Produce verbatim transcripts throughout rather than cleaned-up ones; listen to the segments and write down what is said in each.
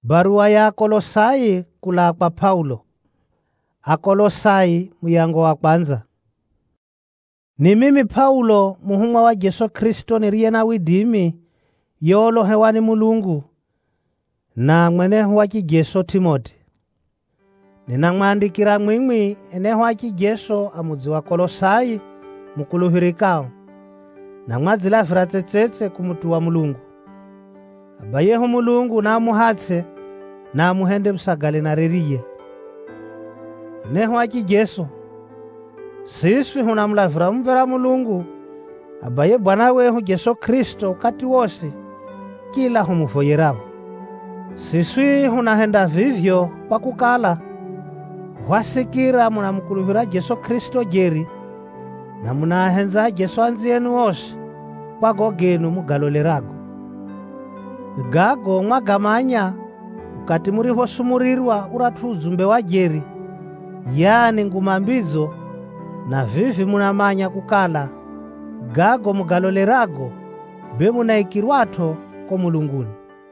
Barua ya Kolosai kula kwa Paulo. Akolosai muyango wa kwanza. Ni mimi Paulo muhumwa wa Yesu Kristo niriye na widimi yolo hewani Mulungu na mwenehu wa Yesu Timoti. Ninamwandikira mwimwi enehu wa Yesu amudzi wa Kolosai mukuluhirikao na mwadzilavira tsetsetse kumutu wa Mulungu. Abayehu Mulungu na muhatse na muhende msagale na reriye. Enehu wa Yesu siswi hunamulavira mvera Mulungu abaye Bwana wehu Yesu Kristo kati wose kila humuvoyeravo. Siswi hunahenda vivyo kwa kukala hwasikira munamukuluhira Yesu Kristo jeri na munahenza Yesu anziyenu wose kwa gogenu mugalolerago. Gago mwagamanya ukati murivosumurirwa uratu uzumbe wa jeri yani ngumambizo na vivi munamanya kukala gago mugalolerago be munaikirwato ko Mulunguni.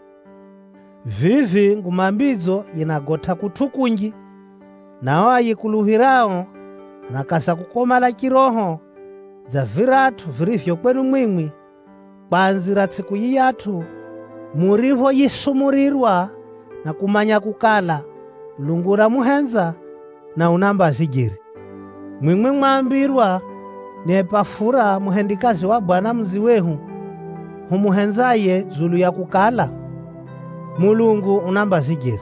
Vivi ngumambizo yinagota kutukunji na wayikuluhirao nakasa kukomala kiroho za viratu virivyo kwenu mwimwi kwanzira tsiku yiyatu murivo yisumurirwa na kumanya kukala Mulungu ramuhenza na unamba zijiri. Mwimwi mwambirwa ni Epafura muhendikazi wa Bwana mzi wehu humuhenzaye zulu ya kukala Mulungu unamba zijiri.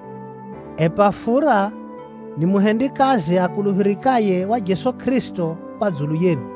Epafura ni muhendikazi akuluhirikaye wa Yesu Kristo pa zulu yenu.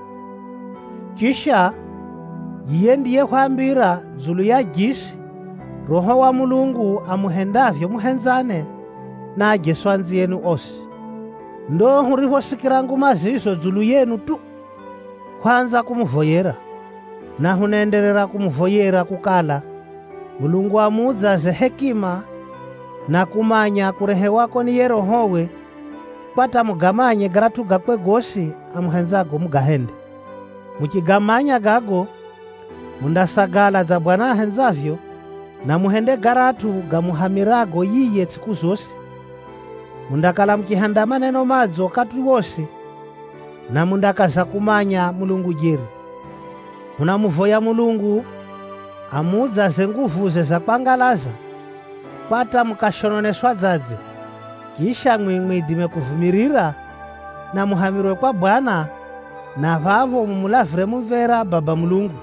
Kisha yiye ndiye hwambira zulu ya jisi Roho wa Mulungu amuhendavyo muhenzane na Yesu anziyenu ose. Ndo hurivosikira nguma zizo zulu yenu tu kwanza kumuvoyera na hunenderera kumuvoyera kukala Mulungu amudzaze hekima na kumanya kurehewako ni yerohowe pata mugamanye garatu gakwe gosi amuhenzago mugahende. Mukigamanya gago mundasagala za Bwana ahenzavyo na muhende garatu gamuhamirago yiye tsiku zosi. Mundakala mukihanda maneno madzo kati wose na mundakaza kumanya Mulungu jeri. Munamuvoya Mulungu amudzaze nguvuze za kwangalaza pata mukashononeswa dzadze kisha mwimwidime kuvumirira na muhamirwe kwa Bwana na vavo mumulavire mumvera Baba Mulungu.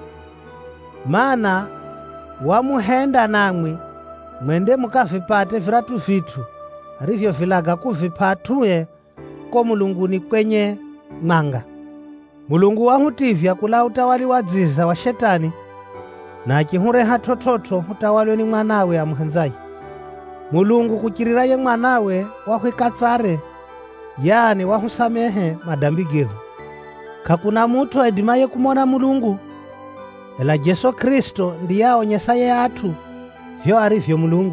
Mana wamuhenda namwi mwende mukavipate viratu vitu arivyo vilaga kuvipatuye ko Mulunguni kwenye ng'anga. Mulungu wahutivya kula utawali wa dziza wa shetani na achihureha tototo utawaliwe ni mwanawe amuhenzaye. Mulungu kuchirira ye mwanawe wahwikatsare yani wahusamehe madambi gehu. Kakuna mutu edimaye kumona Mulungu ela Yesu Kristo ndiye aonyesaye atu vyo arivyo Mulungu.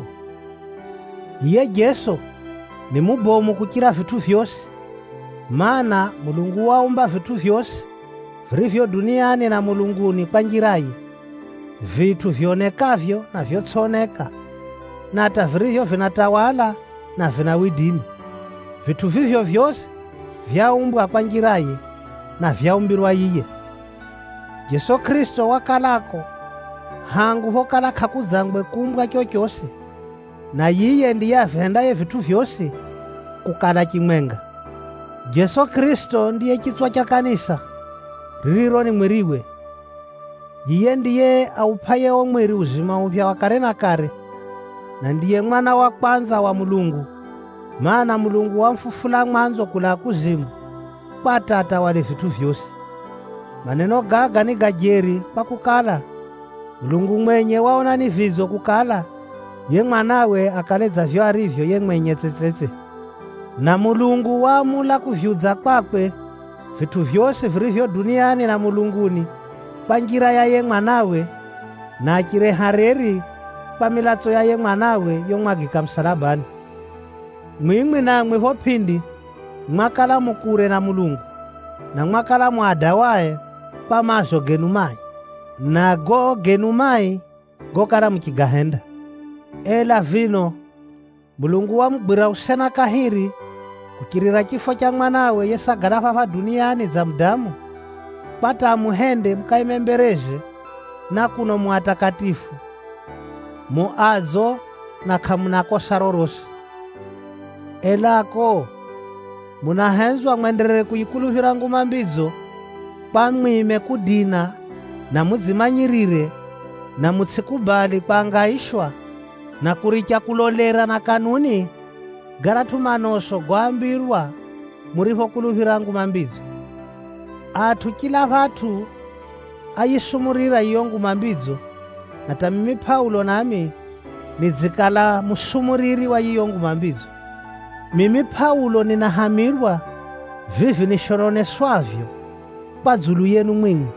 Iye Yesu ni mubomu kuchira vitu vyose, mana Mulungu waumba vitu vyose virivyo duniani na mulunguni kwa njirayi, vitu vyonekavyo na vyotsoneka na hata virivyo vinatawala na vinawidimi. Vitu vivyo vyose vyaumbwa kwa njirayi na vyaumbirwa iye. Yesu Kristo wakalako hangu hokala kakuzangwe kumbwa chochose na yiye ndiye avendaye vitu vyose kukala chimwenga. Yesu Kristo ndiye chitswa cha kanisa ririro ni mwiriwe. Yiye ndiye aupaye o mwiri uzima upya wa kare na kare na ndiye mwana wa kwanza wa Mulungu, maana Mulungu wamfufula mwanzo kula kuzimu kwa tata wale vitu vyose. Maneno gaga ni gajeri kwa kukala Mulungu mwenye waona ni vizo kukala ye mwanawe akaleza vyo arivyo ye mwenye tsetsetse. Na Mulungu wamula kuvyudza kwakwe vitu vyose virivyo duniani na mulunguni kwa njira ya ye mwanawe na achireha reri kwa milatso ya ye mwanawe yomwagika msalabani. Mwimwi namwe hopindi mwakala mukure na Mulungu na mwakala mwadawaye kwa mazo genu mai na go genu mai gokala mukigahenda. Ela vino Mulungu wamugwira usena kahiri kukirira chifo cha mwanawe yesagala papa duniani za mdamu pata amuhende mkaimembereze na kuno muatakatifu muadzo na khamunakosa rorosi. Elako munahenzwa mwenderere kuyikuluhira nguma mbidzo kwa mwime kudina na mudzimanyirire na mutsikubali kwangaishwa na kuricha kulolera na kanuni garatu manoso gwambirwa muriho kuluhira nguma mbidzo. Athu kila vatu ayisumurira iyo nguma mbidzo na tamimi Paulo nami nidzikala musumuriri wa iyo nguma mbidzo. Mimi Paulo ninahamirwa vivi nishononeswavyo kwa dzulu yenu mwini,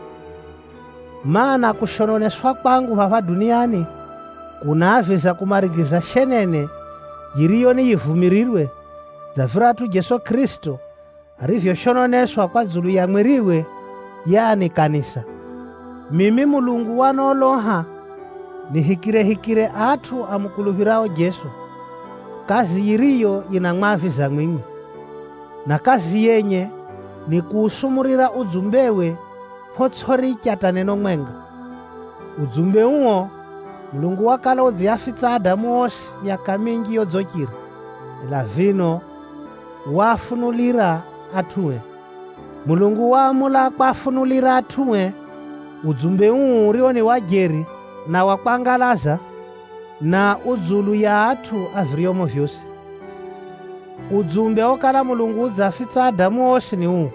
maana kushononeswa kwangu hapa duniani kunaviza kumarigiza shenene yiriyo niyivumirirwe za viratu Yesu Kristo arivyoshononeswa kwa dzulu ya mwiriwe, yani kanisa. Mimi Mulungu wanoloha nihikire-hikire athu amukuluhirao Yesu. Kazi yiriyo inang'waviza mwimi, na kazi yenye ni kuusumurira udzumbewe potsori chataneno mwenga. Udzumbe uwo Mulungu wakala udziafitsa Adamu osi myaka mingi yodzokira, ila vino wafunulira athuwe. Mulungu waamula kwafunulira athuwe udzumbe uwu uriyo ni wajeri na wakwangalaza na udzulu ya athu aviriyomo vyosi. Udzumbe okala Mulungu udzafitsa Adamu osi ni uwu: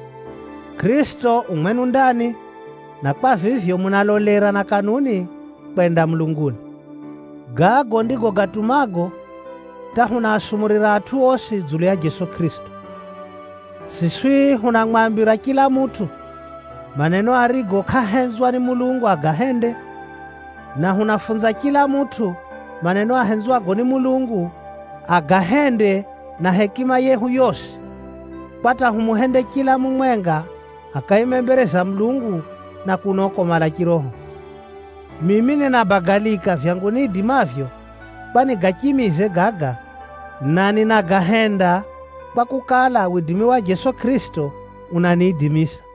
Kristo umwenu ndani, na kwa vivyo munalolera na kanuni kwenda mulunguni. Gago ndigo gatumago tahuna asumurira athu osi dzulu ya Yesu Kristo. Siswi hunang'wambira kila mutu maneno arigo kahenzwa ni Mulungu agahende, na hunafunza kila mutu maneno ahenzwago ni Mulungu agahende na hekima yehu yose, pata humuhende kila mumwenga akaimembereza Mulungu na kunokomala kiroho. Mimi ninabagalika vyangu nidimavyo kwani gachimize gaga, na ninagahenda kwa kukala widimi wa Yesu Kristo unanidimisa.